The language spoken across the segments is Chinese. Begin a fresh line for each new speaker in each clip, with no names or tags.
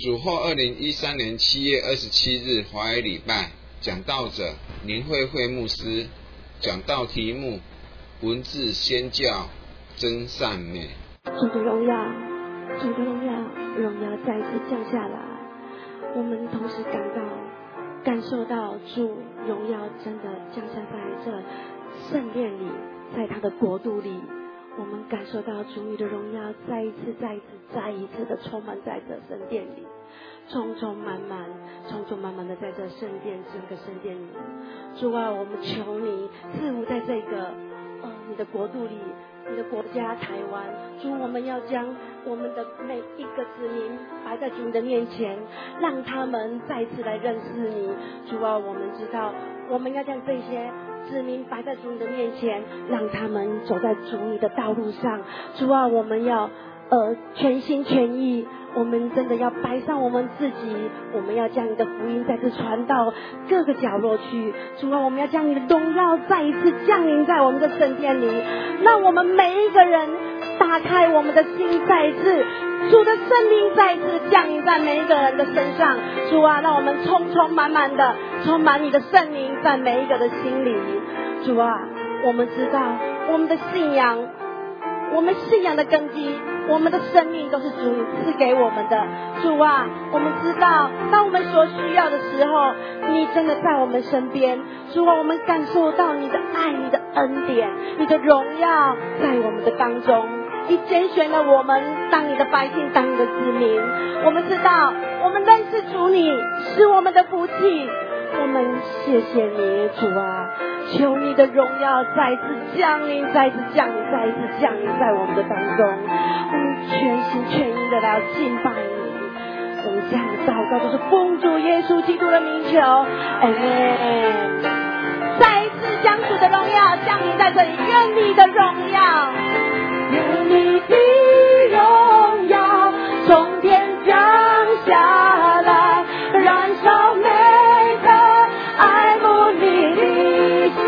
主后2013年7月27日华语礼拜，讲道者林慧慧牧师，讲道题目文字宣教真善美。
主的荣耀，主的荣耀，荣耀再次降下来，我们同时感受到主荣耀真的降下在这圣殿里，在他的国度里，我们感受到主你的荣耀再一次的充满在这圣殿里，充充满满的在这圣殿整个圣殿里。主啊，我们求你赐福在这个你的国度里，你的国家台湾。主，我们要将我们的每一个子民摆在主你的面前，让他们再次来认识你。主啊，我们知道我们要将这些子民摆在主你的面前，让他们走在主你的道路上。主啊，我们要全心全意，我们真的要摆上我们自己，我们要将你的福音再次传到各个角落去。主啊，我们要将你的荣耀再一次降临在我们的圣殿里，让我们每一个人打开我们的心，再一次主的圣灵再一次降临在每一个人的身上。主啊，让我们充满的充满你的圣灵在每一个的心里。主啊，我们知道我们的信仰，我们信仰的根基，我们的生命都是主你赐给我们的。主啊，我们知道当我们所需要的时候，你真的在我们身边。主啊，我们感受到你的爱，你的恩典，你的荣耀在我们的当中。你拣选了我们当你的百姓，当你的子民。我们知道我们认识主你是我们的福气，我们谢谢你。主啊，求你的荣耀再次降临在我们的当中。我们全心全意的来敬拜你。我们这样的祷告都是奉主耶稣基督的名求，阿们。再一次将主的荣耀降临在这里，愿你的荣耀，愿你的荣耀从天降下来，燃烧每个爱慕你的心。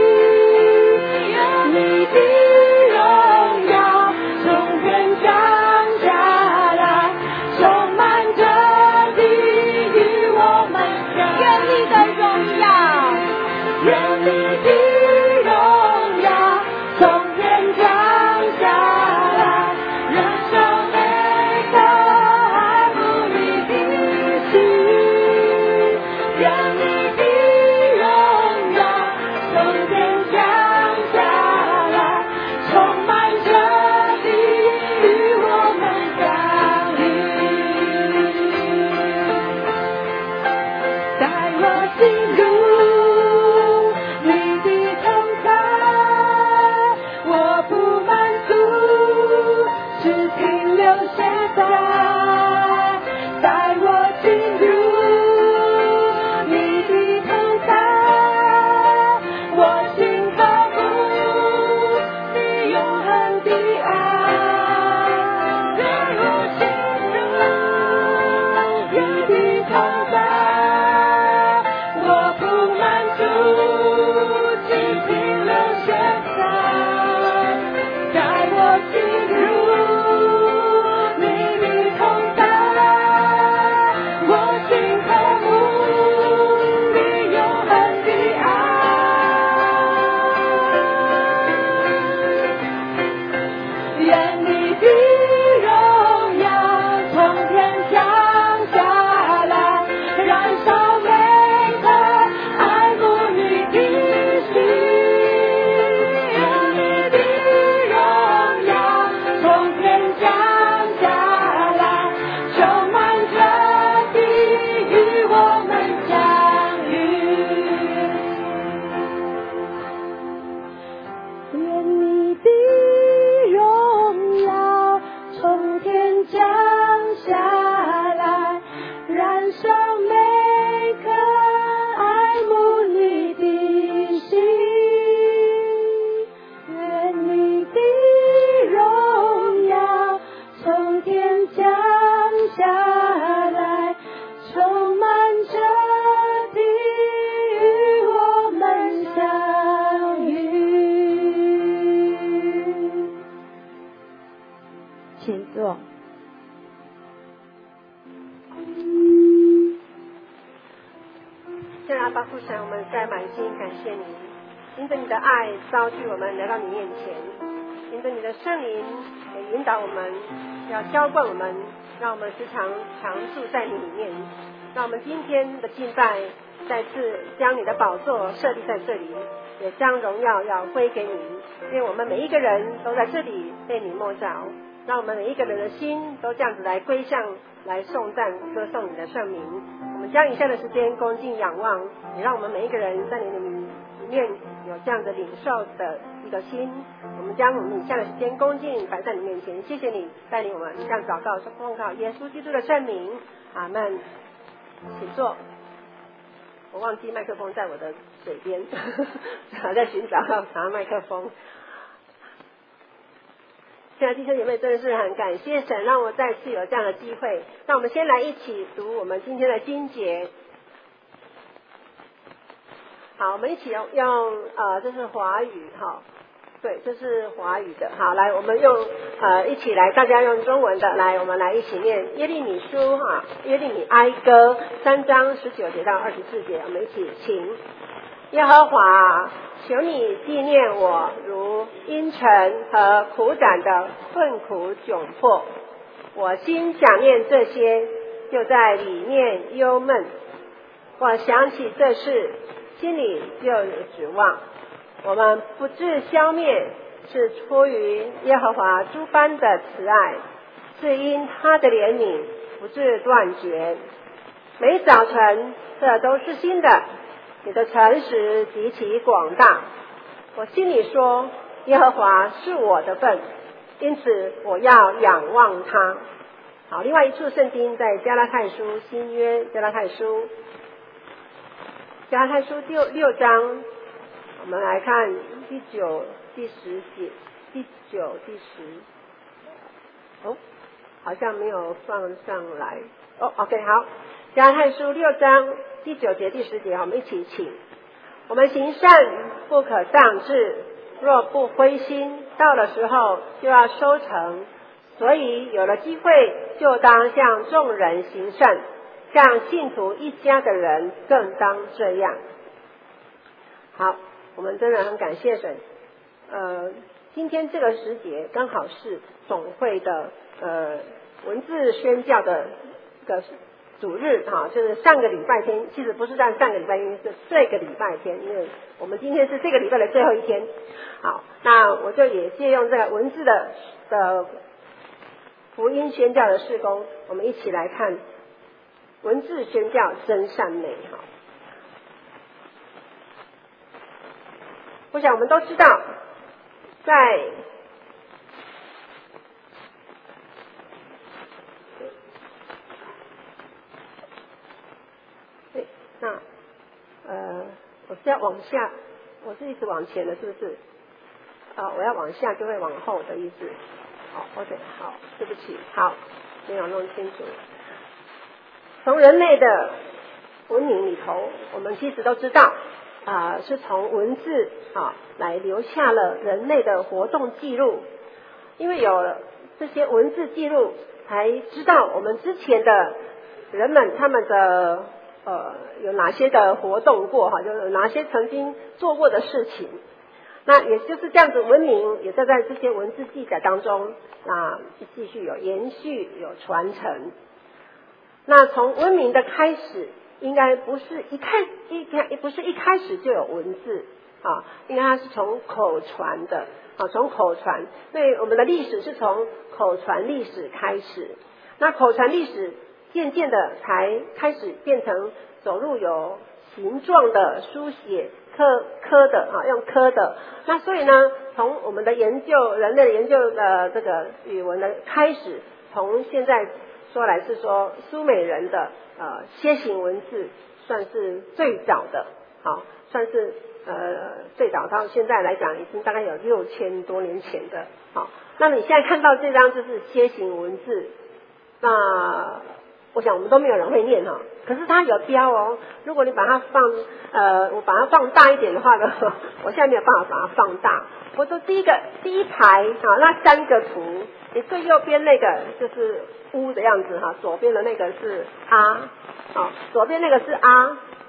愿你的荣耀从天降下来，充满着地与我们。愿你的荣耀，愿你的荣耀从天降下
阿爸父神，我们在满心感谢你，因着你的爱召聚我们来到你面前，因着你的圣灵也引导我们，要浇灌我们，让我们时常常住在你里面。让我们今天的敬拜再次将你的宝座设立在这里，也将荣耀要归给你，因为我们每一个人都在这里被你摸着，让我们每一个人的心都这样子来归向，来颂赞歌颂你的圣名。我们将以下的时间恭敬仰望，也让我们每一个人在你的里面有这样的领受的一个心。我们将我们以下的时间恭敬摆在你面前，谢谢你带领我们这样祷告，是奉靠耶稣基督的圣名，阿们。请坐。我忘记麦克风在我的嘴边，还在寻找拿麦克风。现在弟兄姐妹真的是很感谢神，让我再次有这样的机会。那我们先来一起读我们今天的经节。好，我们一起用这是华语哈，对，这是华语的。好，来，我们用一起来，大家用中文的来，我们来一起念耶利米书哈，耶利米哀歌3章19节到24节，我们一起请。耶和华，求你纪念我如阴沉和苦胆的困苦窘迫，我心想念这些，就在里面忧闷。我想起这事，心里就有指望。我们不致消灭，是出于耶和华诸般的慈爱，是因他的怜悯不致断绝。每早晨，这都是新的。你的诚实极其广大，我心里说，耶和华是我的份，因此我要仰望他。好，另外一处圣经在加拉太书，新约加拉太书第6章，我们来看第9、第10节，第9、第10。好像没有放上来。OK， 好，加拉太书6章第9节、第10节，我们一起请。我们行善不可丧志，若不灰心，到了时候就要收成。所以有了机会，就当向众人行善，像信徒一家的人更当这样。好，我们真的很感谢神。今天这个时节刚好是总会的文字宣教的个主日哈，就是上个礼拜天，其实不是在上个礼拜天，是这个礼拜天，因为我们今天是这个礼拜的最后一天。好，那我就也借用这个文字的福音宣教的事工，我们一起来看文字宣教真善美哈。我想我们都知道，在我是要往下，我是一直往前的，是不是？我要往下就会往后的意思。OK， 好，对不起，好，没有弄清楚。从人类的文明里头，我们其实都知道，是从文字来留下了人类的活动记录。因为有这些文字记录，才知道我们之前的人们他们的有哪些的活动过哈，就是哪些曾经做过的事情。那也就是这样子，文明也在这些文字记载当中，继续有延续、有传承。那从文明的开始，应该不是一开始就有文字应该它是从口传的从口传，所以我们的历史是从口传历史开始。那口传历史渐渐的才开始变成走入有形状的书写，刻的用刻的。那所以呢，从我们的研究，人类的研究的这个语文的开始，从现在说来是说苏美人的楔形文字算是最早的，算是最早到现在来讲已经大概有6000多年前的。那你现在看到这张就是楔形文字，那我想我们都没有人会念可是它有标哦。如果你把它我把它放大一点的话呢，我现在没有办法把它放大。我说第一排那3个图，你最右边那个就是乌的样子左边的那个是啊，左边那个是啊，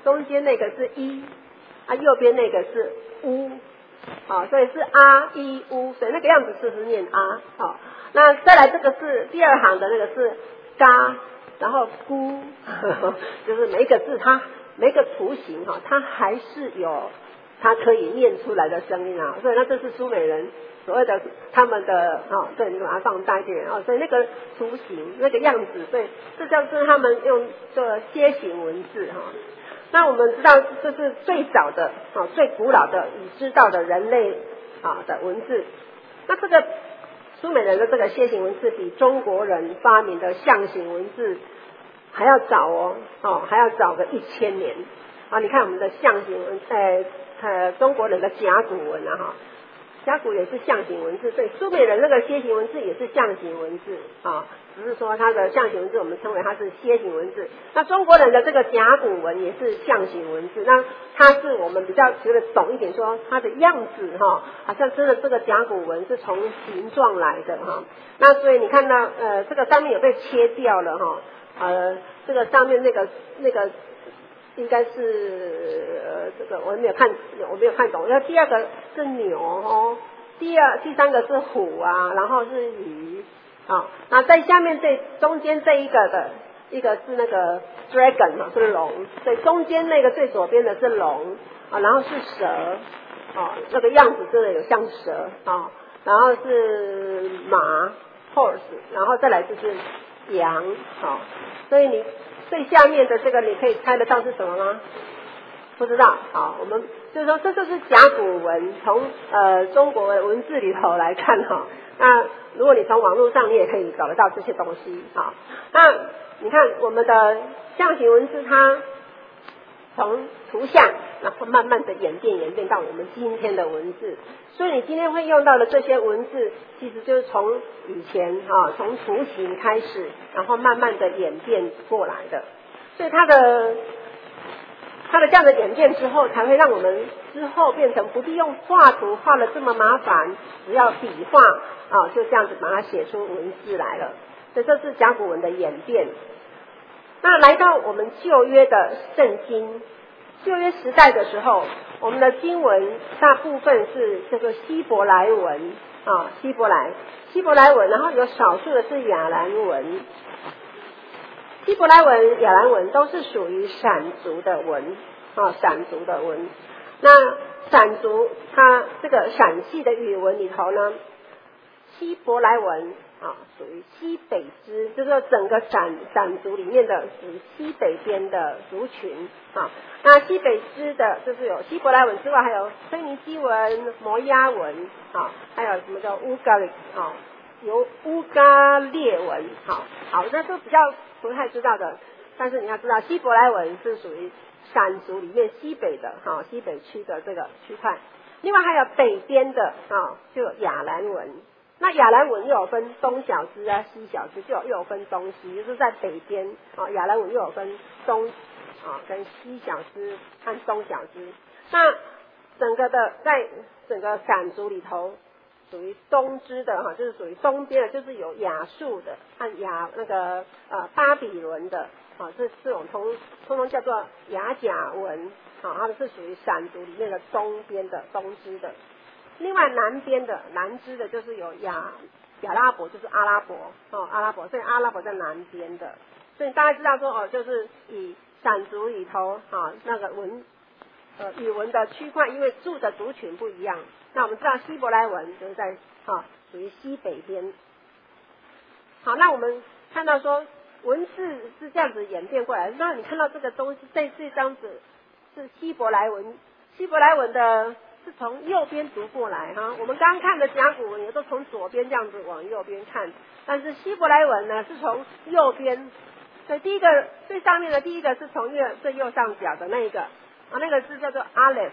中间那个是一啊，右边那个是乌，好，所以是啊一乌，所以那个样子是念啊，好，那再来这个是第二行的那个是嘎，然后咕，就是每一个字它每一个图形哈，它还是有它可以念出来的声音啊，所以那这是苏美人所谓的他们的对，你把它放大一点所以那个图形那个样子，所以这就是他们用这楔形文字那我们知道这是最早的最古老的已知道的人类的文字。那这个苏美人的这个楔形文字比中国人发明的象形文字还要早还要早个1000年你看我们的象形文中国人的甲骨文甲骨也是象形文字，对，苏美人那个楔形文字也是象形文字只是说它的象形文字我们称为它是楔形文字。那中国人的这个甲骨文也是象形文字，那它是我们比较觉得懂一点，说它的样子好像真的这个甲骨文是从形状来的那所以你看到这个上面有被切掉了这个上面那个应该是这个我没有看懂。那第二个是牛第三个是虎然后是鱼那在下面中间这一个是那个 dragon 是龙，所以中间那个最左边的是龙然后是蛇那个样子真的有像蛇然后是马 horse， 然后再来就是羊所以你最下面的这个你可以猜得到是什么吗？不知道我们就是说这就是甲骨文，从中国文字里头来看那如果你从网络上你也可以找得到这些东西那你看我们的象形文字它从图像然后慢慢的演变到我们今天的文字，所以你今天会用到的这些文字其实就是从以前从图形开始然后慢慢的演变过来的，所以它的这样的演变之后才会让我们之后变成不必用画图画的这么麻烦，只要笔画就这样子把它写出文字来了，所以这是甲骨文的演变。那来到我们旧约的圣经，旧约时代的时候，我们的经文大部分是这个希伯来文希伯来文，然后有少数的是亚兰文。希伯来文、亚兰文都是属于闪族的文闪族的文。那闪族它这个陕系的语文里头呢，希伯来文属于西北支，就是说整个闪族里面的属于西北边的族群那西北支的就是有希伯来文之外，还有腓尼基文、摩押文还有什么叫乌加利有乌加列文好，这是比较不太知道的，但是你要知道希伯来文是属于闪族里面西北的西北区的这个区块。另外还有北边的就有亚兰文，那亚兰文又有分东小支西小支，又有分东西，就是在北边亚兰文又有分东跟西小支和东小支。那整个的在整个闪族里头属于东支的就是属于东边的，就是有亚述的和巴比伦的这是我们通通叫做亚甲文他们是属于闪族里面的东边的东支的。另外南边的南支的就是有亚拉伯，就是阿拉伯阿拉伯，所以阿拉伯在南边的。所以大家知道说就是以闪族里头那个语文的区块，因为住的族群不一样。那我们知道希伯来文就是在属于西北边。好，那我们看到说文字是这样子演变过来，那你看到这个东西这张纸是希伯来文，希伯来文的是从右边读过来我们刚刚看的甲骨文也都从左边这样子往右边看，但是希伯来文呢是从右边，所以第一个最上面的第一个是从最右上角的那一个那个字叫做 Aleph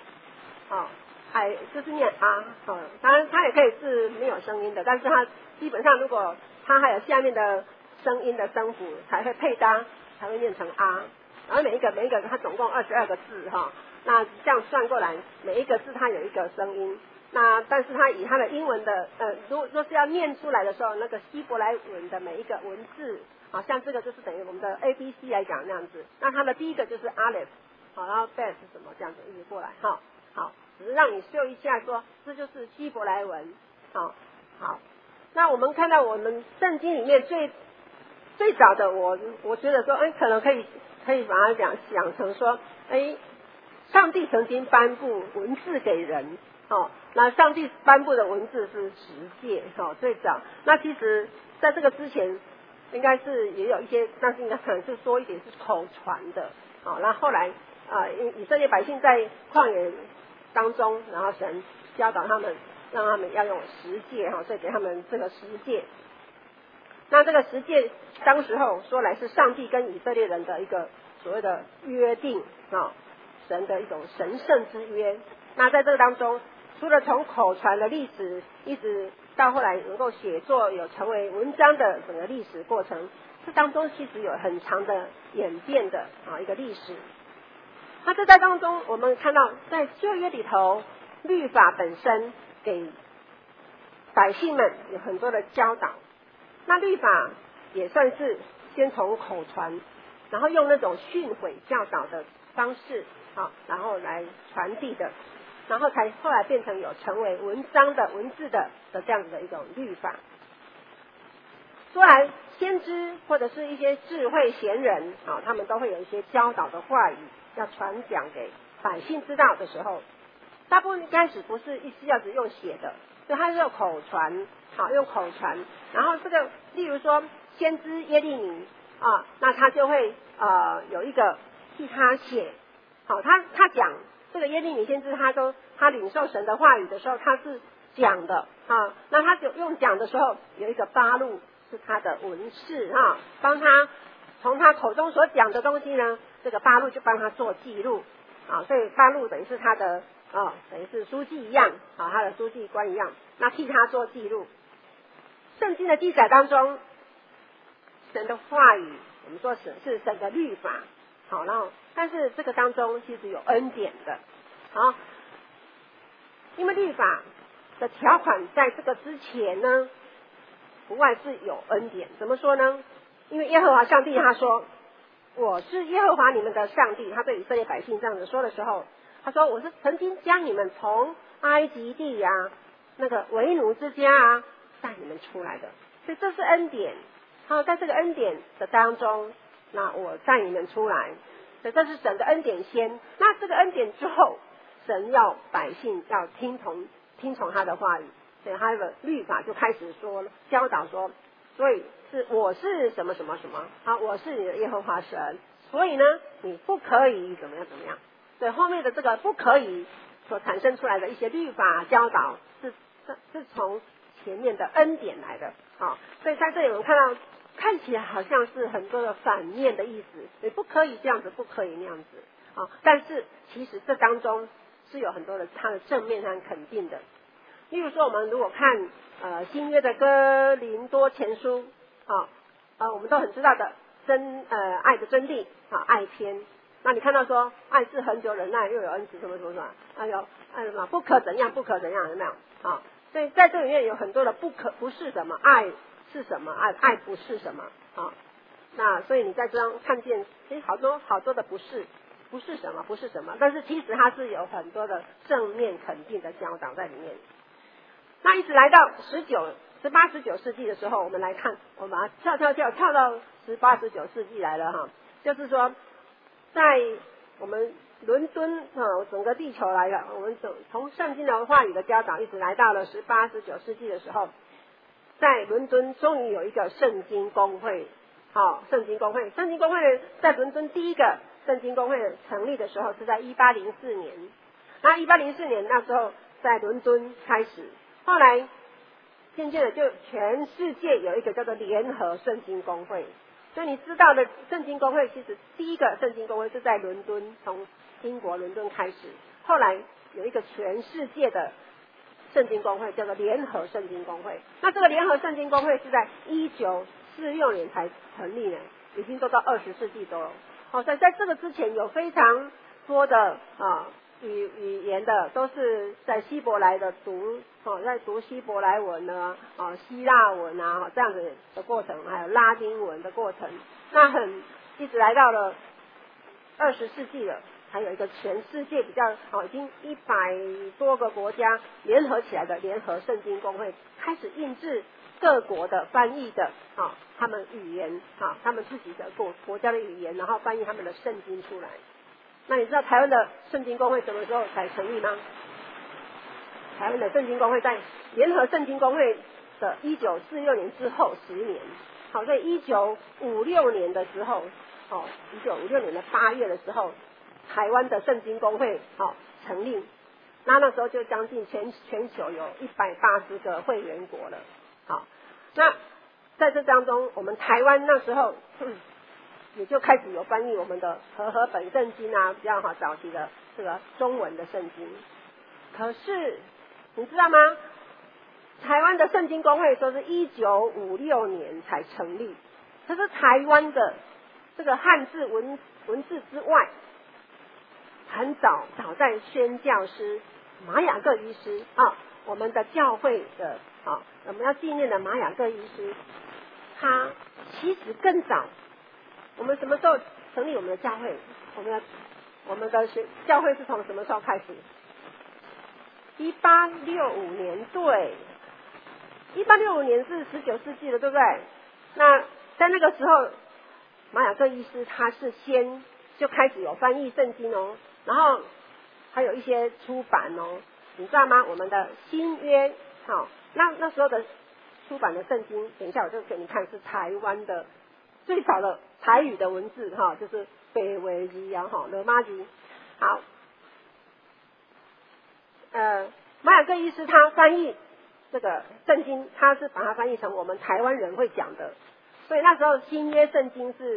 就是念当然它也可以是没有声音的，但是它基本上如果它还有下面的声音的声符才会配搭，才会念成然后每一个它总共22个字那这样算过来每一个字它有一个声音，那但是它以它的英文的如果是要念出来的时候，那个希伯来文的每一个文字像这个就是等于我们的 ABC 来讲那样子，那它的第一个就是 Aleph 好，然后 bet 是什么这样子一直过来哈，好，只是让你秀一下说这就是希伯来文，好，那我们看到我们圣经里面最早的我觉得说，可能可以把它讲成说，上帝曾经颁布文字给人，那上帝颁布的文字是十诫，最早。那其实在这个之前，应该是也有一些，但是应该可能是多一点是口传的，那后来以色列百姓在旷野当中，然后神教导他们，让他们要用十诫，所以给他们这个十诫。那这个十诫当时候说来是上帝跟以色列人的一个所谓的约定，神的一种神圣之约。那在这个当中，除了从口传的历史，一直到后来能够写作，有成为文章的整个历史过程，这当中其实有很长的演变的一个历史。那这在当中，我们看到在旧约里头，律法本身给百姓们有很多的教导。那律法也算是先从口传，然后用那种训诲教导的方式，然后来传递的，然后才后来变成有成为文章的文字的这样子的一种律法。说来先知或者是一些智慧贤人，他们都会有一些教导的话语要传讲给百姓知道的时候，大部分一开始不是一次要只用写的，所以他是用口传，用口传。然后这个例如说先知耶利米那他就会有一个替他写，他讲这个耶利米先知，他领受神的话语的时候，他是讲的那他就用讲的时候，有一个巴录是他的文士帮他从他口中所讲的东西呢，这个巴录就帮他做记录所以巴录等于是他的等于是书记一样他的书记官一样，那替他做记录。圣经的记载当中，神的话语我们说是神的律法，然后但是这个当中其实有恩典的因为律法的条款在这个之前呢，不外是有恩典。怎么说呢？因为耶和华上帝他说，我是耶和华你们的上帝，他对以色列百姓这样子说的时候，他说我是曾经将你们从埃及地那个为奴之家带你们出来的，所以这是恩典。在这个恩典的当中，那我带你们出来，所以这是神的恩典先。那这个恩典之后，神要百姓要听从他的话语，所以他的律法就开始说教导说，所以我是什么什么什么我是你的耶和华神，所以呢你不可以怎么样怎么样。所以后面的这个不可以所产生出来的一些律法教导是从前面的恩典来的所以在这里我们看起来好像是很多的反面的意思，你不可以这样子，不可以那样子但是其实这当中是有很多的它的正面和肯定的。例如说我们如果看新约的哥林多前书我们都很知道的爱的真谛爱篇，那你看到说爱是恒久忍耐，又有恩慈什么什么什么什么不可怎样不可怎样，有没有所以在这里面有很多的不是什么，爱是什么，爱不是什么那所以你在这张看见其实好多的不是什么不是什么，但是其实它是有很多的正面肯定的教导在里面。那一直来到18、19世纪的时候，我们来看，我们跳到18、19世纪来了就是说在我们伦敦整个地球来了，我们从圣经的话语的教导一直来到了18、19世纪的时候，在伦敦终于有一个圣经公会圣经公会在伦敦第一个圣经公会成立的时候是在1804年，那1804年那时候在伦敦开始，后来渐渐的就全世界有一个叫做联合圣经公会。所以你知道的圣经公会，其实第一个圣经公会是在伦敦，从英国伦敦开始，后来有一个全世界的圣经公会叫做联合圣经公会。那这个联合圣经公会是在1946年才成立的，已经都到20世纪多了所以在这个之前有非常多的语言的都是在希伯来的读在读希伯来文希腊文这样子的过程，还有拉丁文的过程。那一直来到了20世纪了还有一个全世界比较已经100多个国家联合起来的联合圣经公会，开始印制各国的翻译的他们语言他们自己的国家的语言，然后翻译他们的圣经出来。那你知道台湾的圣经公会什么时候才成立吗？台湾的圣经公会在联合圣经公会的1946年之后10年，所以1956年的时候，1956年的8月的时候，台湾的圣经公会成立。那时候就将近全球有180个会员国了。好，那在这当中，我们台湾那时候也就开始有翻译我们的和本圣经比较早期的这个中文的圣经。可是你知道吗？台湾的圣经公会说是1956年才成立，可是台湾的这个汉字文字之外，很早在宣教师马雅各医师我们的教会的我们要纪念的马雅各医师，他其实更早。我们什么时候成立我们的教会？我们的教会是从什么时候开始？1865年，对，1865年是19世纪了，对不对？那在那个时候，马雅各医师他是先就开始有翻译圣经然后还有一些出版你知道吗？我们的新约那时候的出版的圣经，等一下我就给你看，是台湾的最早的台语的文字就是北维字罗马字。好，马雅各医师他翻译这个圣经，他是把它翻译成我们台湾人会讲的，所以那时候新约圣经是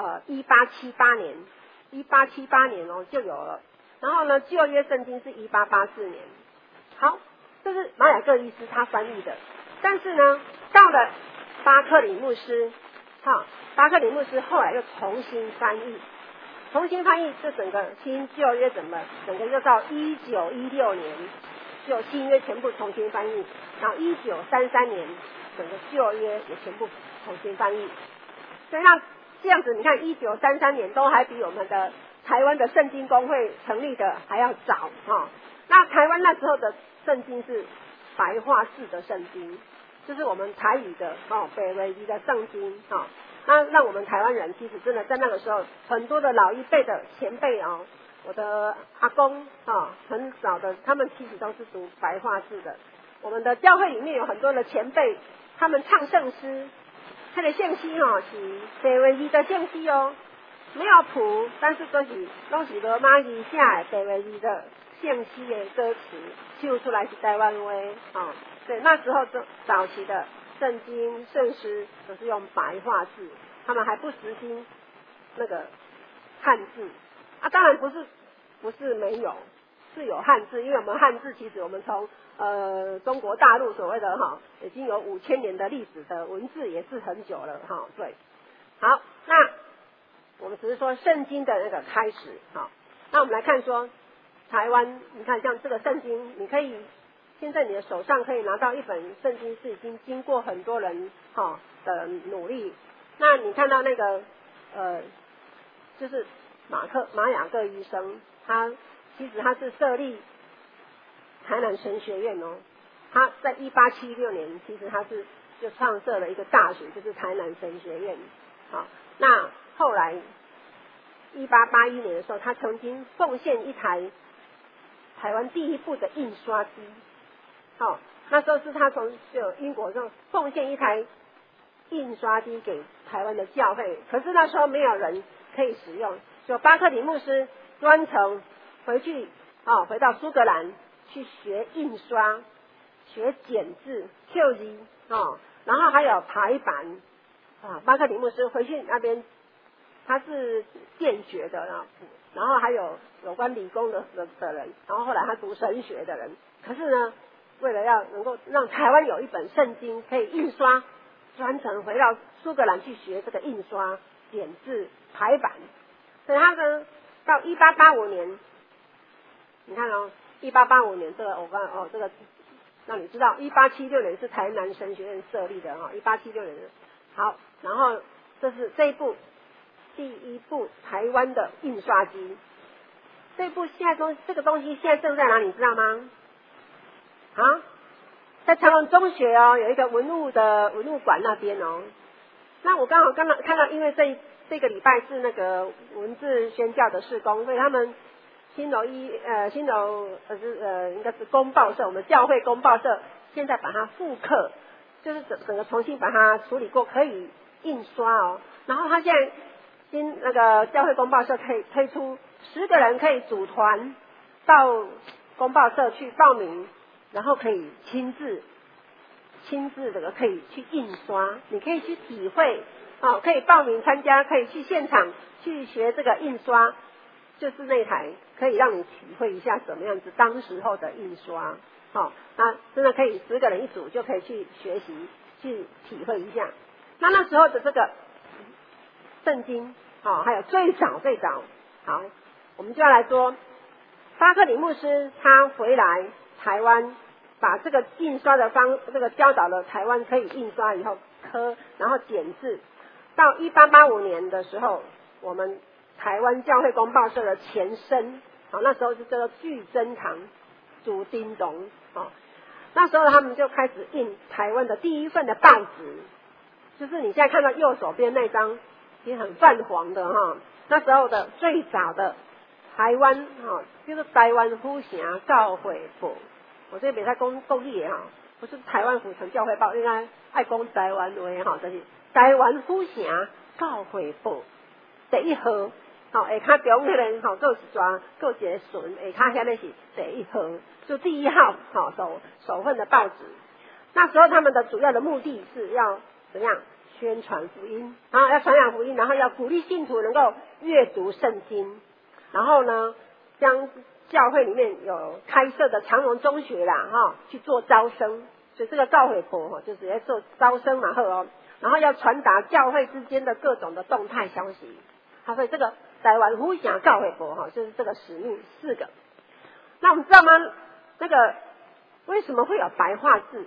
1878年就有了，然后呢旧约圣经是1884年。好，这是马雅各医师他翻译的。但是呢，到了巴克里牧师巴克里牧师后来又重新翻译这整个新旧约整个又到1916年就新约全部重新翻译，然后1933年整个旧约也全部重新翻译。所以那这样子你看1933年都还比我们的台湾的圣经公会成立的还要早那台湾那时候的圣经是白话式的圣经，就是我们台语的北维语的圣经那让我们台湾人其实真的在那个时候，很多的老一辈的前辈我的阿公很早的，他们其实都是读白话式的。我们的教会里面有很多的前辈，他们唱圣诗，他的圣诗是北维语的圣诗没有谱，但是都是罗马语写的北维语的圣诗的歌词，唱出来是台湾话对，那时候早期的圣经圣诗都是用白话字，他们还不实行那个汉字当然不是没有，是有汉字，因为我们汉字其实我们从中国大陆所谓的已经有5000年的历史的文字也是很久了对。好，那我们只是说圣经的那个开始那我们来看说台湾，你看像这个圣经，你可以现在你的手上可以拿到一本圣经，是已经经过很多人的努力。那你看到那个就是马雅各医生，其实他是设立台南神学院他在1876年其实他是就创设了一个大学，就是台南神学院那后来1881年的时候，他曾经奉献一台台湾第一部的印刷机那时候是他从英国上奉献一台印刷机给台湾的教会，可是那时候没有人可以使用，就巴克里牧师专程回到苏格兰去学印刷、学剪字、刻字然后还有排版巴克里牧师回去那边，他是电学的然后还有关理工的人，然后后来他读神学的人，可是呢为了要能够让台湾有一本圣经可以印刷，专程回到苏格兰去学这个印刷、点字、排版。所以他呢到1885年，你看1885年这个这个让你知道1876年是台南神学院设立的1876年好，然后这是这一部第一部台湾的印刷机这个东西现在正在哪里，知道吗？啊，在长隆中学哦，有一个文物馆那边哦。那我刚好看到，因为这个礼拜是那个文字宣教的事工，所以他们应该是公报社，我们教会公报社现在把它复刻，就是整个重新把它处理过，可以印刷哦。然后他现在那个教会公报社可以推出10个人可以组团到公报社去报名，然后可以亲自这个可以去印刷，你可以去体会哦，可以报名参加，可以去现场去学这个印刷，就是那台可以让你体会一下什么样子当时候的印刷。好，那真的可以10个人一组就可以去学习去体会一下。那时候的这个圣经还有最早好，我们就要来说巴克里牧师他回来台湾，把这个印刷的这个教导了台湾可以印刷以后然后剪字。到1885年的时候，我们台湾教会公报社的前身，那时候就叫做聚珍堂主叮咚，那时候他们就开始印台湾的第一份的报纸，就是你现在看到右手边那张也很泛黄的那时候的最早的台湾就是台湾府城教会报，我这边在讲语的不是台湾府城教会报，应该爱讲台湾话就是台湾府城教会报第1号，下骹中迄个有一抓，有一个顺，下骹遐个是第1号，就第1号首份的报纸。那时候他们的主要的目的是要怎样宣传福音，要传扬福音，然后要鼓励信徒能够阅读圣经，然后呢将教会里面有开设的长隆中学啦去做招生，所以这个教会报就是在做招生嘛然后要传达教会之间的各种的动态消息。好，所以这个台湾府城教会报就是这个使命4个。那我们知道吗？那个为什么会有白话字？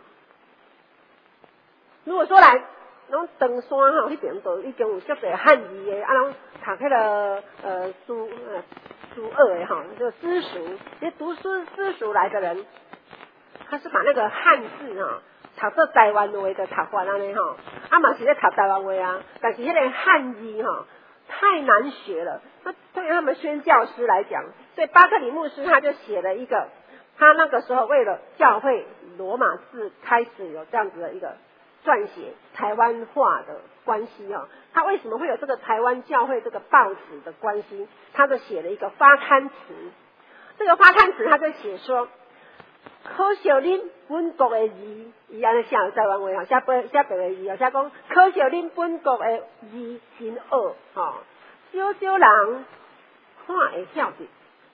如果说来拢登山迄边都已经有足侪汉字的，拢读迄个书2的就私塾，其实读私塾来的人，他是把那个汉字读做台湾话的读法安尼嘛是咧读台湾话但是迄个汉字太难学了。那对于他们宣教师来讲，所以巴克里牧师他就写了一个，他那个时候为了教会罗马字开始有这样子的一个撰写台湾话的关系他为什么会有这个台湾教会这个报纸的关系？他就写了一个发刊词，这个发刊词他就写说，可惜恁本国的字，伊安尼写台湾话写别个字写讲可惜恁本国的字真恶少少人看会晓得，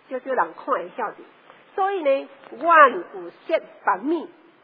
所以呢，阮有设版面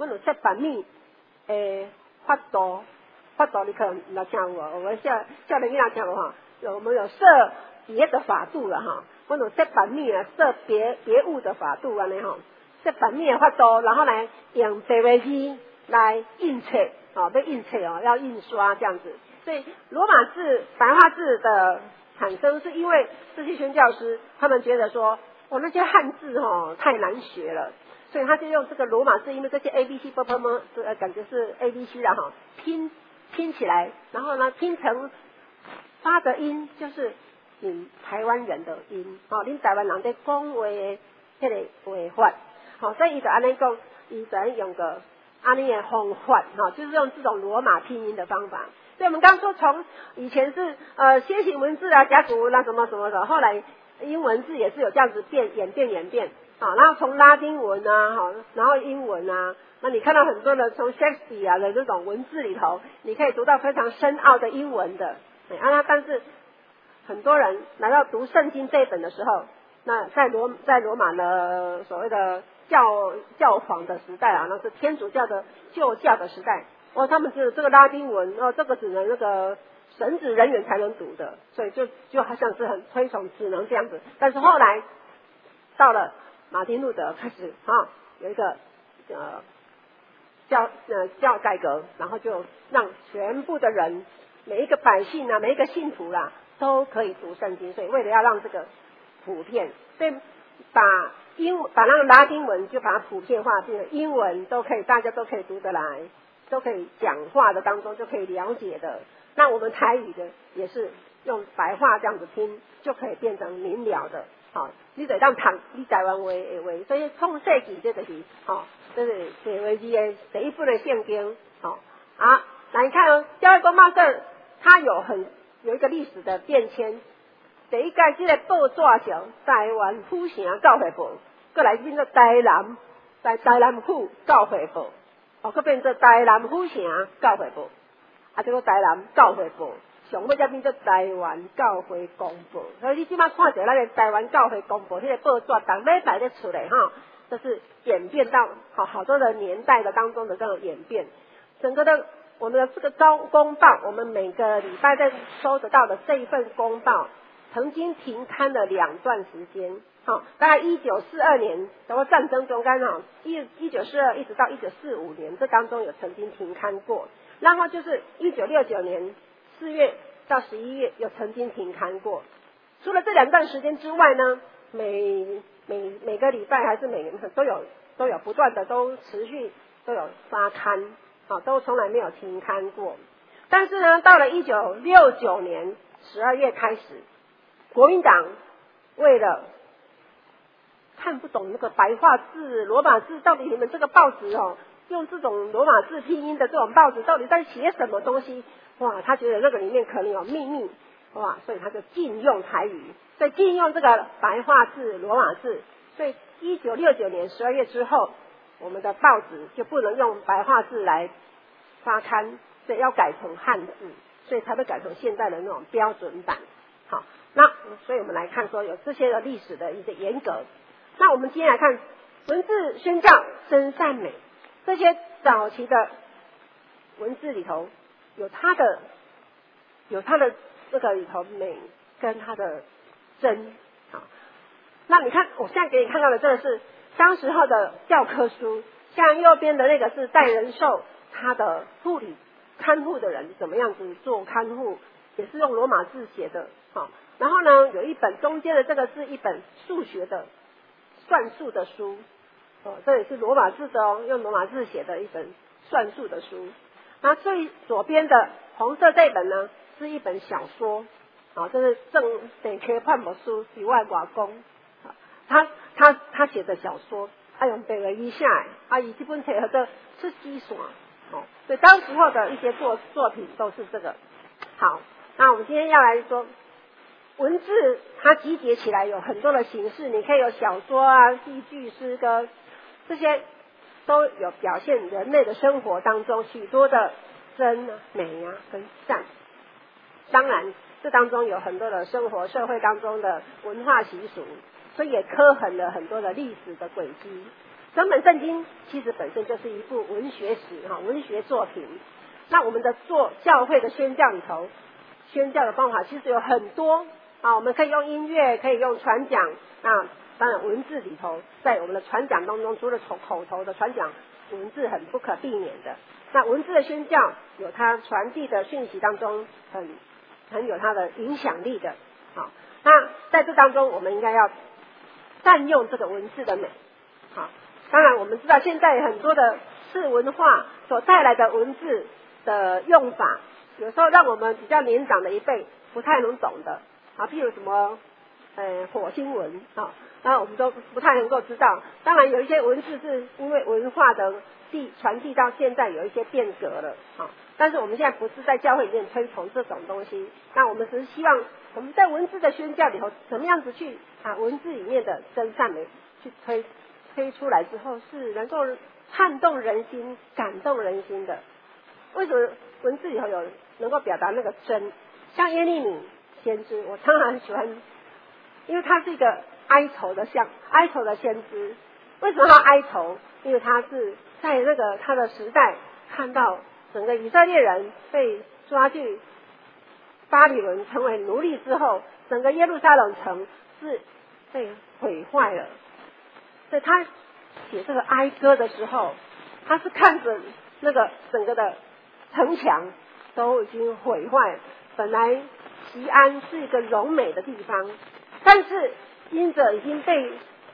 法度你可能没听过，我们少年囡仔听过我们有设别的法度了我们有设版面设别物的法度安尼设版面的法度，然后来用白话字来印册要印册要印刷这样子。所以罗马字白话字的产生是因为这些宣教师他们觉得说那些汉字太难学了，所以他就用这个罗马字，因为这些 ABC 感觉是 ABC 拼起来，然后呢拼成发的音就是台湾人的音恁台湾人在讲话的迄个话法所以伊就安尼讲，伊就用个安尼的方法就是用这种罗马拼音的方法。所以我们刚说从以前是楔形文字甲骨文什么什么的，后来英文字也是有这样子演变然后从拉丁文然后英文那你看到很多的从 Shakespeare 的这种文字里头，你可以读到非常深奥的英文的但是很多人来到读圣经这一本的时候，那在罗马的所谓的教皇的时代那是天主教的旧教的时代他们只有这个拉丁文这个只能那个神职人员才能读的，所以就好像是很推崇只能这样子。但是后来到了马丁路德开始有一个教改革，然后就让全部的人每一个百姓每一个信徒都可以读圣经，所以为了要让这个普遍，所以把那个拉丁文就把它普遍化，变成英文都可以，大家都可以读得来，都可以讲话的当中就可以了解的。那我们台语的也是用白话这样子听，就可以变成明了的。好，你得让你台湾话的话，所以创世纪这就是这是写为字的第一本的圣经。那你看教会公报社它有一个历史的变迁。第一届这个报纸叫台湾府城教会报，过来变做台南府教会报，佮变做台南府城教会报，这个台南教会报，上尾才变做台湾教会公报。所以你即摆看着咱个台湾教会公报，迄个报纸逐礼拜咧出来这是演变到好多的年代的当中的这种演变，整个的我们的这个公报，我们每个礼拜在收得到的这一份公报。曾经停刊了2段时间，大概1942年，然后战争中间1942一直到1945年，这当中有曾经停刊过，然后就是1969年4月到11月有曾经停刊过。除了这2段时间之外呢，每个礼拜还是每年都有不断的都持续都有发刊，都从来没有停刊过。但是呢，到了1969年12月开始。国民党为了看不懂那个白话字、罗马字，到底你们这个报纸用这种罗马字拼音的这种报纸到底在写什么东西？哇，他觉得这个里面可能有秘密，哇，所以他就禁用台语，所以禁用这个白话字、罗马字。所以1969年12月之后，我们的报纸就不能用白话字来发刊，所以要改成汉字，所以才会改成现在的那种标准版。好。那所以我们来看说有这些的历史的一个严格。那我们今天来看文字宣教真善美，这些早期的文字里头有它的这个里头美跟它的真。好，那你看我现在给你看到的这个是当时候的教科书，像右边的那个是戴仁寿他的护理看护的人怎么样子做看护，也是用罗马字写的。好，然后呢，有一本中间的这个是一本数学的算术的书，这也是罗马字的用罗马字写的一本算术的书。那最左边的红色这本呢，是一本小说，这是正北科判某书以外寡公，他写的小说，他用背了一下，以这本册叫做出基线，所以当时候的一些作品都是这个。好，那我们今天要来说。文字它集结起来有很多的形式，你可以有小说啊、戏剧、诗歌，这些都有表现人类的生活当中许多的真啊、美啊跟善。当然，这当中有很多的生活社会当中的文化习俗，所以也刻痕了很多的历史的轨迹。整本圣经其实本身就是一部文学史文学作品。那我们的做教会的宣教里头，宣教的方法其实有很多。我们可以用音乐，可以用传讲，那当然文字里头，在我们的传讲当中，除了口头的传讲，文字很不可避免的。那文字的宣教有它传递的讯息当中很有它的影响力的。好，那在这当中，我们应该要善用这个文字的美。好，当然我们知道现在很多的次文化所带来的文字的用法，有时候让我们比较年长的一辈不太能懂的。譬如什么火星文那我们都不太能够知道。当然有一些文字是因为文化的传递到现在有一些变革了但是我们现在不是在教会里面推崇这种东西。那我们只是希望我们在文字的宣教里头，怎么样子去文字里面的真善美去推出来之后，是能够撼动人心、感动人心的。为什么文字里头有能够表达那个真？像耶利米先知，我当然很喜欢，因为他是一个哀愁的先知。为什么他哀愁？因为他是在那个他的时代看到整个以色列人被抓去巴比伦成为奴隶之后，整个耶路撒冷城是被毁坏了。所以他写这个哀歌的时候，他是看着那个整个的城墙都已经毁坏，本来锡安是一个荣美的地方，但是因着已经被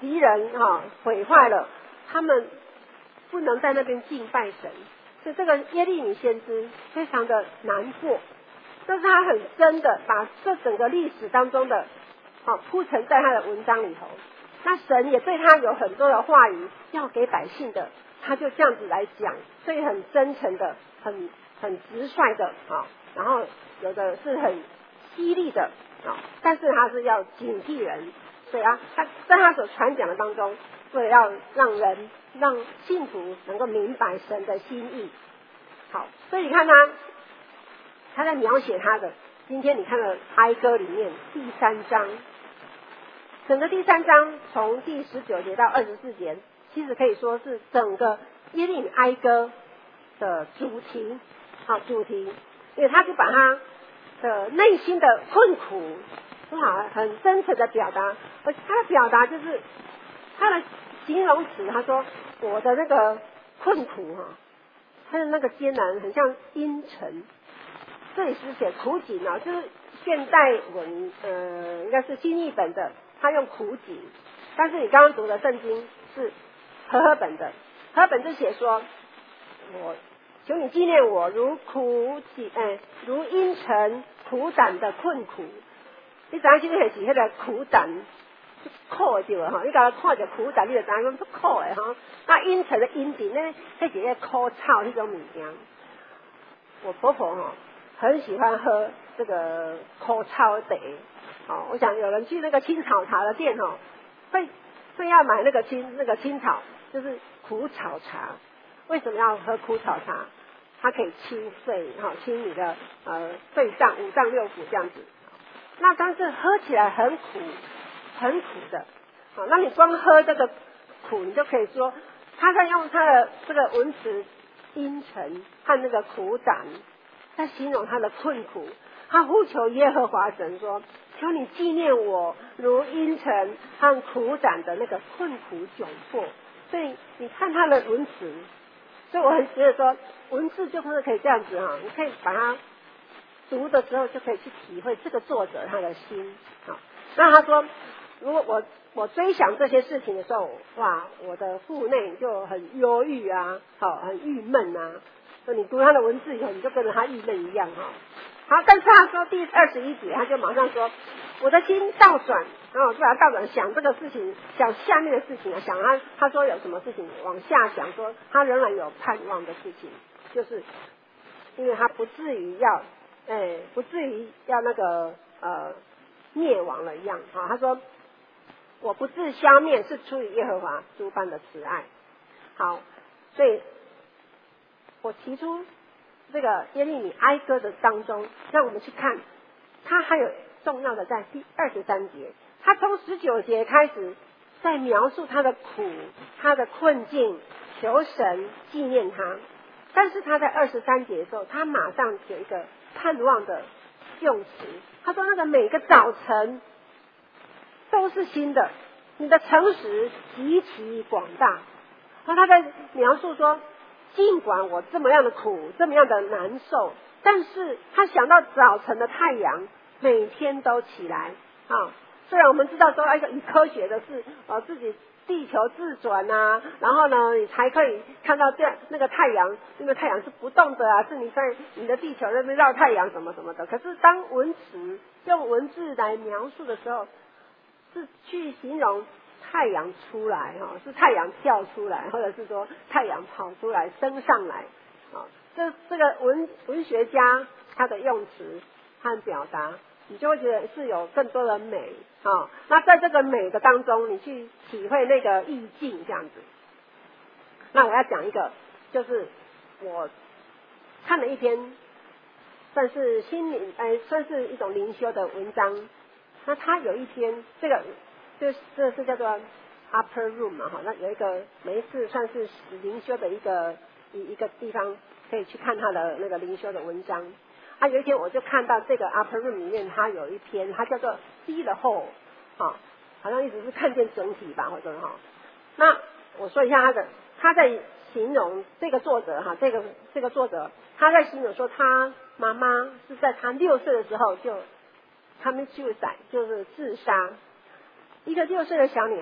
敌人毁坏了，他们不能在那边敬拜神，所以这个耶利米先知非常的难过，但是他很真的把这整个历史当中的铺陈在他的文章里头。那神也对他有很多的话语要给百姓的，他就这样子来讲，所以很真诚的，很直率的然后有的是很犀利的但是他是要警惕人，所以他在他所传讲的当中，为了要让信徒能够明白神的心意。好，所以你看他在描写他的，今天你看了哀歌里面第3章，整个第3章从第19节到24节，其实可以说是整个耶利米哀歌的主题，因为他就把他的内心的困苦很真诚的表达，而他的表达就是他的形容词，他说我的那个困苦他的那个艰难很像阴沉，这里是写苦井就是现代文应该是新译本的，他用苦井，但是你刚刚读的圣经是和合本的，和合本就写说我求你纪念我如如阴沉苦胆的困苦。你知影什么是迄个苦胆苦的对吧？你甲他看着苦胆，你就知影讲足苦的那阴沉的阴顶那是迄个苦草那种物件。我婆婆很喜欢喝这个苦草茶我想有人去那个青草茶的店会要买那个青草，就是苦草茶。为什么要喝苦草茶？它可以清肺清你的肺脏5脏6腑这样子。那但是喝起来很苦的那你光喝这个苦，你就可以说他在用他的这个文词阴沉和那个苦胆，在形容他的困苦。他呼求耶和华神说，求你纪念我如阴沉和苦胆的那个困苦窘迫。所以你看他的文词，所以我很觉得说文字就是可以这样子你可以把它读的时候就可以去体会这个作者他的心那他说如果我追想这些事情的时候，哇，我的腹内就很忧郁很郁闷所以你读他的文字以后，你就跟着他郁闷一样好，但是他说第21节他就马上说我的心倒转，然后我就把它倒转想这个事情，想下面的事情想他说有什么事情往下想，说他仍然有盼望的事情，就是因为他不至于要那个灭亡了一样他说我不致消灭是出于耶和华诸般的慈爱。好，所以我提出这个耶利米哀歌的当中，让我们去看他还有重要的在第23节，他从19节开始在描述他的苦他的困境，求神纪念他，但是他在23节的时候，他马上有一个盼望的用词，他说那个每个早晨都是新的，你的诚实极其广大。然后他在描述说，尽管我这么样的苦，这么样的难受，但是他想到早晨的太阳每天都起来虽然我们知道说以科学的是自己地球自转然后呢你才可以看到那个太阳，因为太阳是不动的是你在你的地球那边绕太阳什么什么的。可是当文词用文字来描述的时候，是去形容太阳出来是太阳跳出来，或者是说太阳跑出来升上来这个文学家他的用词和表达，你就会觉得是有更多的美那在这个美的当中，你去体会那个意境这样子。那我要讲一个，就是我看了一篇算是算是一种灵修的文章。那他有一篇这是叫做 upper room 那有一个每一次算是灵修的一个地方可以去看他的那个灵修的文章。有一天我就看到这个 upper room 里面，他有一篇，他叫做 see the whole 好像一直是看见整体吧，或者那我说一下他在形容这个作者这个作者他在形容说，他妈妈是在他6岁的时候就他们suicide就是自杀，一个6岁的小女孩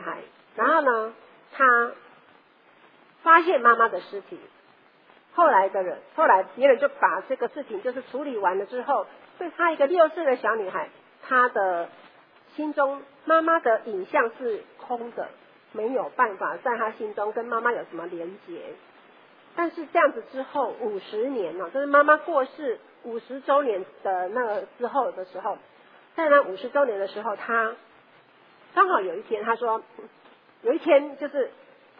然后呢，他发现妈妈的尸体。后来别人就把这个事情就是处理完了之后，对他一个6岁的小女孩，她的心中妈妈的影像是空的，没有办法在她心中跟妈妈有什么连结。但是这样子之后50年就是妈妈过世50周年的那个之后的时候，在那50周年的时候，他刚好有一天，他说有一天就是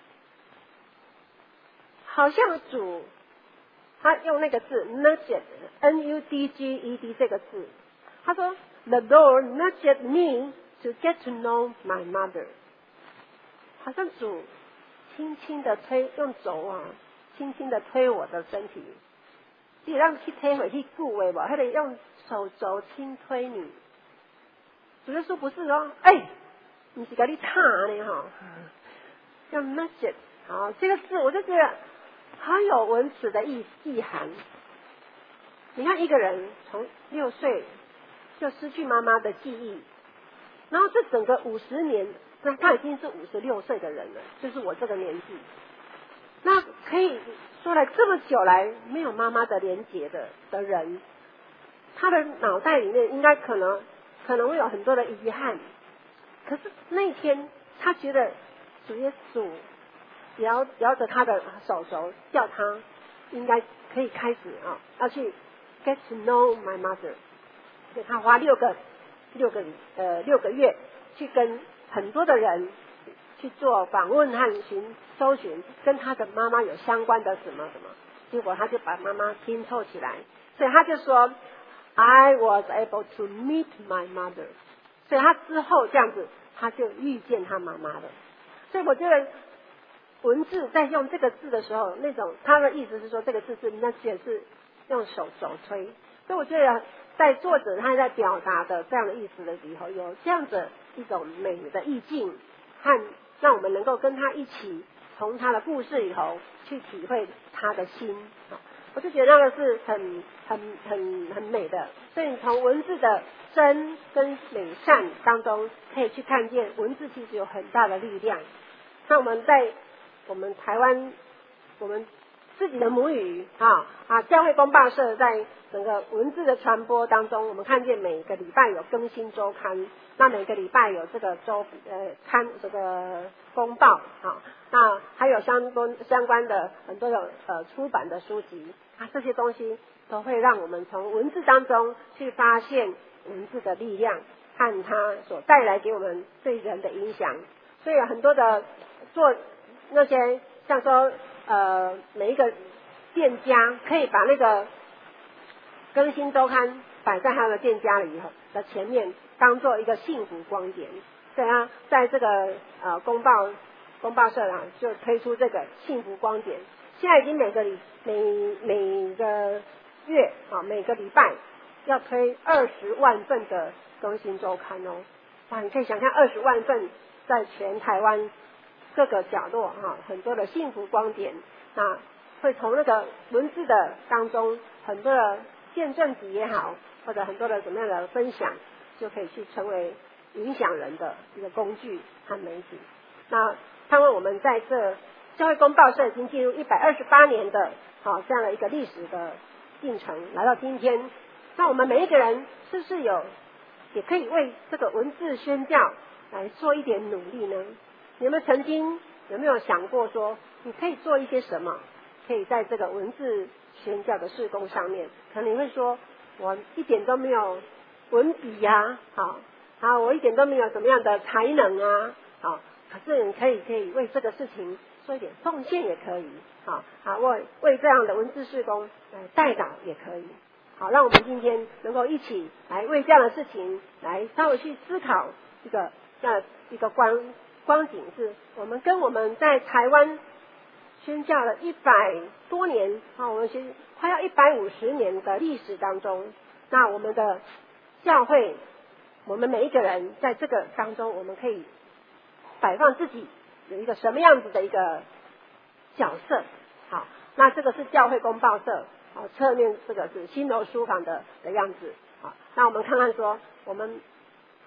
好像主他用那个字 nudged N-U-D-G-E-D 这个字，他说 The Lord nudged me to get to know my mother， 好像主轻轻的用手轻轻的推我的身体，你让去推回去顾为吧，还得用手肘轻推你。主耶稣不是说你是给你踏呢用 nudged， 好，这个字我就觉得好有文词的意涵。你看一个人从6岁就失去妈妈的记忆，然后这整个50年，那他已经是56岁的人了，就是我这个年纪，那可以说来这么久来没有妈妈的连结的人，他的脑袋里面应该可能会有很多的遗憾。可是那一天他觉得主耶稣摇着他的手肘，叫他应该可以开始要去 get to know my mother。所以他花6个月去跟很多的人去做访问和搜寻，跟他的妈妈有相关的什么，结果他就把妈妈拼凑起来。所以他就说 I was able to meet my mother。所以他之后这样子，他就遇见他妈妈了。所以我觉得文字在用这个字的时候，那种他的意思是说这个字是那些是用手推，所以我觉得在作者他在表达的这样的意思的里头，有这样的一种美的意境，和让我们能够跟他一起从他的故事里头去体会他的心。我就觉得那个是很美的。所以你从文字的真跟美善当中，可以去看见文字其实有很大的力量。那我们在我们台湾，我们自己的母语教会公报社在整个文字的传播当中，我们看见每个礼拜有更新周刊，那每个礼拜有这个这个公报那还有相关的很多的出版的书籍这些东西都会让我们从文字当中去发现文字的力量和它所带来给我们对人的影响。所以有很多的做那些像说每一个店家可以把那个更新周刊摆在他的店家里的前面，当做一个幸福光点。所以在这个公报社就推出这个幸福光点，现在已经每个月每个礼拜要推20万份的更新周刊哇，你可以想象20万份在全台湾各个角落很多的幸福光点，那会从那个文字的当中很多的见证集也好，或者很多的怎么样的分享，就可以去成为影响人的一个工具和媒体。那盼望我们在这教会公报社已经进入128年的这样的一个历史的进程，来到今天，那我们每一个人是不是也可以为这个文字宣教来做一点努力呢？你们曾经有没有想过说，你可以做一些什么，可以在这个文字宣教的事工上面？可能你会说，我一点都没有文笔我一点都没有什么样的才能可是你可以为这个事情做一点奉献也可以为这样的文字事工来代祷也可以。好，让我们今天能够一起来为这样的事情来稍微去思考这样一个光景，是我们跟我们在台湾宣教了100多年我们快要150年的历史当中，那我们的教会，我们每一个人在这个当中，我们可以摆放自己有一个什么样子的一个角色。好，那这个是教会公报社侧面这个是新楼书房的样子。好，那我们看看说，我们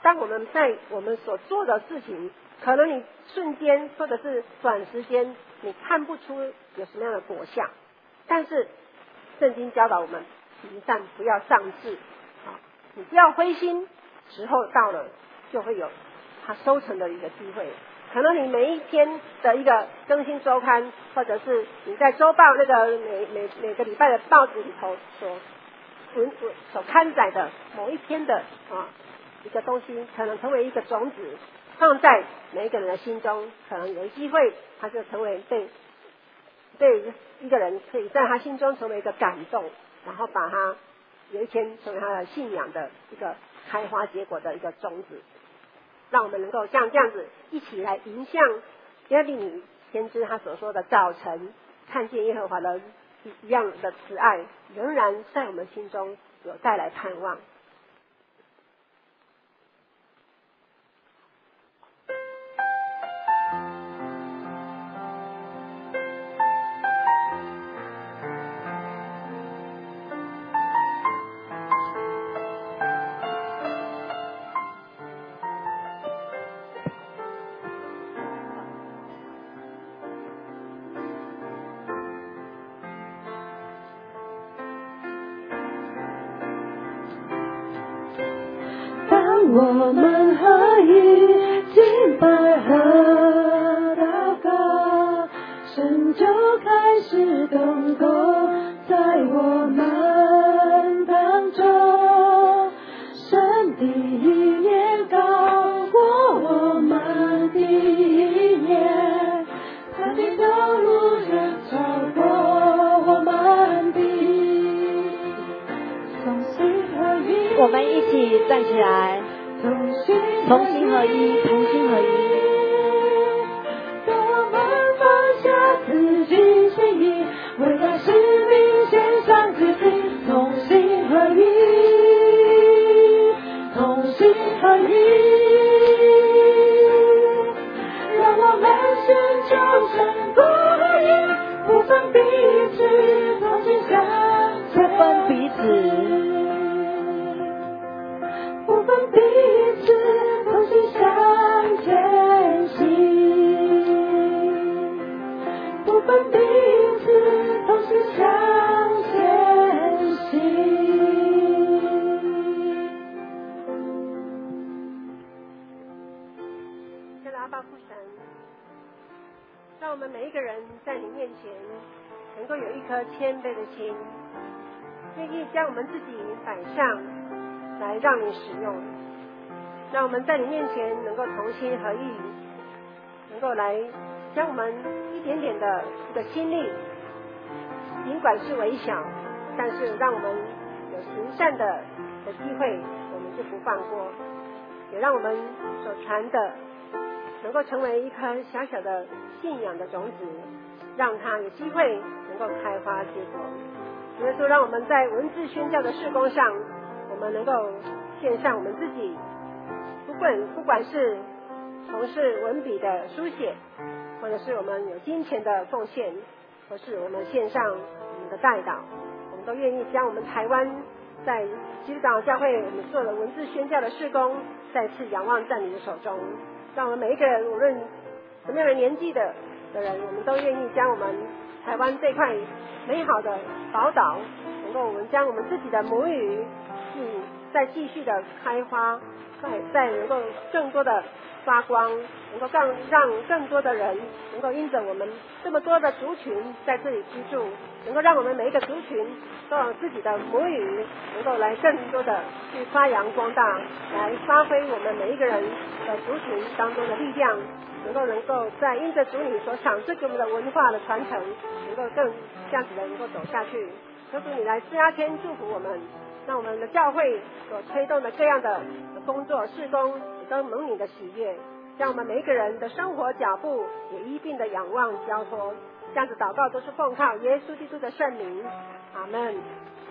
当我们在我们所做的事情，可能你瞬间或者是短时间你看不出有什么样的果效，但是圣经教导我们行善不要丧志，你不要灰心，时候到了就会有它收成的一个机会。可能你每一天的一个更新周刊，或者是你在周报那个每个礼拜的报纸里头所刊载的某一篇的一个东西，可能成为一个种子，放在每一个人的心中，可能有机会它就成为对一个人可以在他心中成为一个感动，然后把他有一天成为他的信仰的一个开花结果的一个种子。让我们能够像这样子一起来迎向耶利米先知他所说的早晨看见耶和华的一样的慈爱，仍然在我们心中有带来盼望。
我们合一敬拜和祷告，神就开始动工在我们当中，神的意念高过我们的意念，他的道路也超过我们的。我们一起站起来，同心合一，同心合一。我们放下自己心意，为了使命献上自己，同心合一，同心合一。让我们寻求神不合一，不分彼此，同心相随，不分彼此。不分彼此，同心向前行。不分彼此，同心向前行。
亲爱的阿爸父神，让我们每一个人在你面前能够有一颗谦卑的心，愿意将我们自己摆上来让你使用，让我们在你面前能够同心合意，能够来将我们一点点的一个心力，尽管是微小，但是让我们有行善的机会，我们就不放过，也让我们所传的能够成为一颗小小的信仰的种子，让它有机会能够开花结果。主耶稣，让我们在文字宣教的事工上，我们能够献上我们自己，不管是从事文笔的书写，或者是我们有金钱的奉献，或是我们献上我们的代祷，我们都愿意将我们台湾在基督长老教会我们做的文字宣教的事工再次仰望在你的手中。让我们每一个人，无论什么样的年纪的人，我们都愿意将我们台湾这块美好的宝岛，能够我们将我们自己的母语再继续的开花，再能够更多的发光，能够让更多的人能够因着我们这么多的族群在这里居住，能够让我们每一个族群都有自己的母语，能够来更多的去发扬光大，来发挥我们每一个人的族群当中的力量，能够在因着主你所赏赐给我们的文化的传承，能够更这样子的能够走下去。求主你来加添祝福我们，让我们的教会所推动的各样的工作事工也都蒙你的喜悦，让我们每一个人的生活脚步也一并的仰望交托。这样子祷告都是奉靠耶稣基督的圣名，阿们。